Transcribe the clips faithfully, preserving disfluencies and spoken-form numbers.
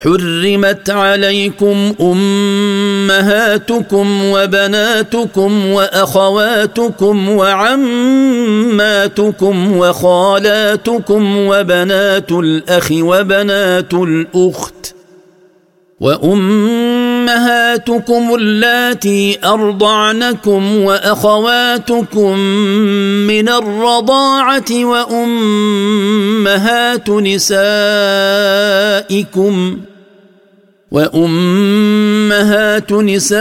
حرمت عليكم أمهاتكم وبناتكم وأخواتكم وعماتكم وخالاتكم وبنات الأخ وبنات الأخت وأمهاتكم اللاتي أرضعنكم وأخواتكم من الرضاعة وأمهات نسائكم وأمهات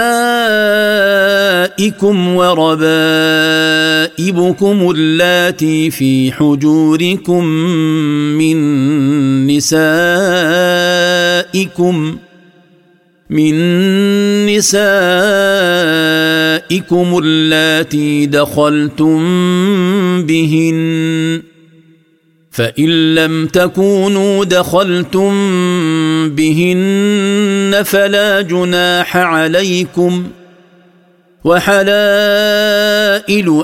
نسائكم وربائبكم اللاتي في حجوركم من نسائكم من نسائكم اللاتي دخلتم بهن فإن لم تكونوا دخلتم بهن فلا جناح عليكم وحلائل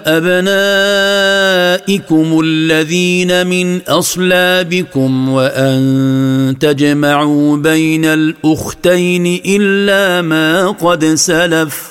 أبنائكم الذين من أصلابكم وأن تجمعوا بين الأختين إلا ما قد سلف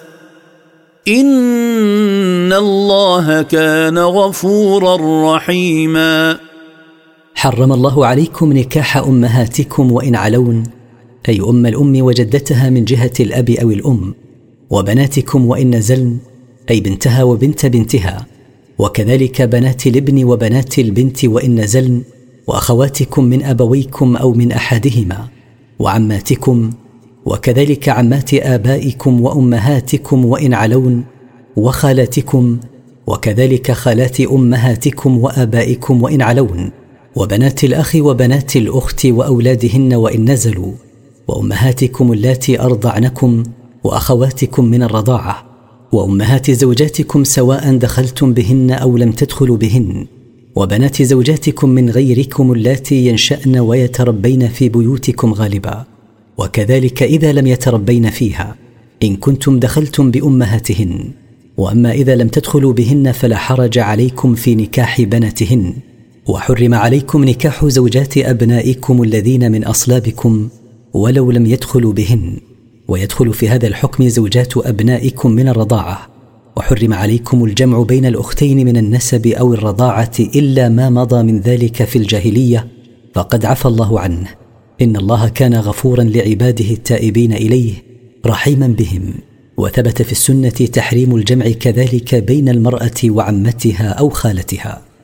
إن الله كان غفورا رحيما. حرم الله عليكم نكاح أمهاتكم وإن علون، أي أم الأم وجدتها من جهة الأب أو الأم، وبناتكم وإن نزلن، أي بنتها وبنت بنتها، وكذلك بنات الابن وبنات البنت وإن نزلن، وأخواتكم من أبويكم أو من أحدهما، وعماتكم، وكذلك عمات آبائكم وأمهاتكم وإن علون، وخالاتكم، وكذلك خالات أمهاتكم وآبائكم وإن علون، وبنات الأخ وبنات الأخت وأولادهن وإن نزلوا، وأمهاتكم اللاتي أرضعنكم، وأخواتكم من الرضاعة، وأمهات زوجاتكم سواء دخلتم بهن أو لم تدخلوا بهن، وبنات زوجاتكم من غيركم اللاتي ينشأن ويتربين في بيوتكم غالبا، وكذلك إذا لم يتربين فيها إن كنتم دخلتم بأمهاتهن. وأما إذا لم تدخلوا بهن فلا حرج عليكم في نكاح بناتهن. وحرم عليكم نكاح زوجات أبنائكم الذين من أصلابكم ولو لم يدخلوا بهن، ويدخل في هذا الحكم زوجات أبنائكم من الرضاعة. وحرم عليكم الجمع بين الأختين من النسب أو الرضاعة إلا ما مضى من ذلك في الجاهلية فقد عفى الله عنه، إن الله كان غفورا لعباده التائبين إليه رحيما بهم. وثبت في السنة تحريم الجمع كذلك بين المرأة وعمتها أو خالتها.